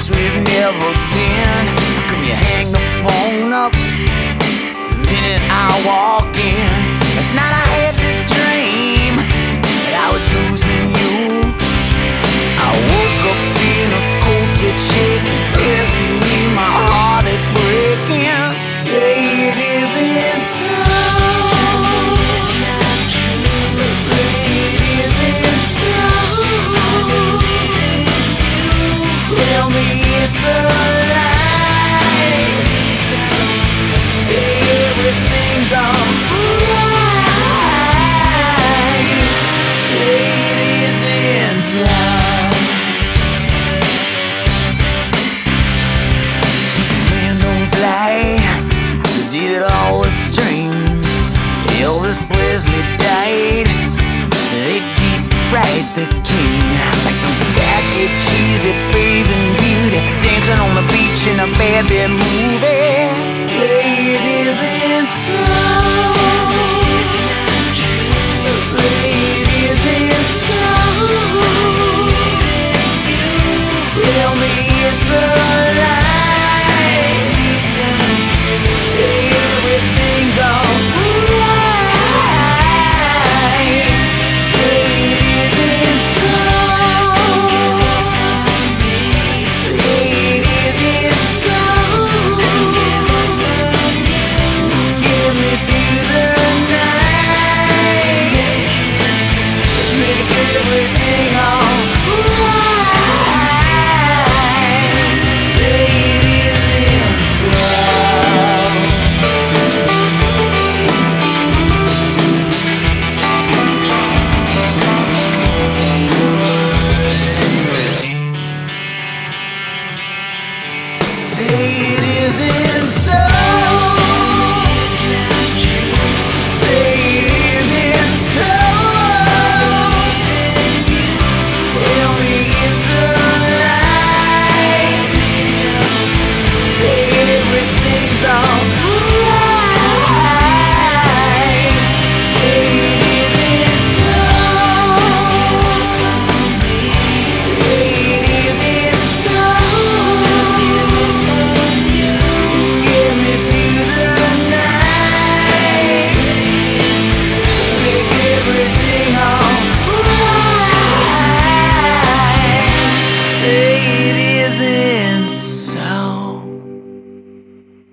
we've never been. How come you hang the phone up the minute I walk in? Last night I had this dream that I was losing you. I woke up in a cold sweat shaking, asking me, my heart is breaking. Say it isn't so. Say it isn't so. Tell me it's a lie. Say everything's alright. Say it isn't time. Superman don't fly, they did it all with strings. Elvis Presley died, they deep fried the king. Like some tacky, cheesy bathing beauty, dancing on the beach in a bad movie. Say it isn't so. Say it isn't so. Tell me it's a lie. Say everything's alright. Say it isn't so. Say it isn't so. Get me through the night. Make everything alright. Say it isn't so. Say it isn't so.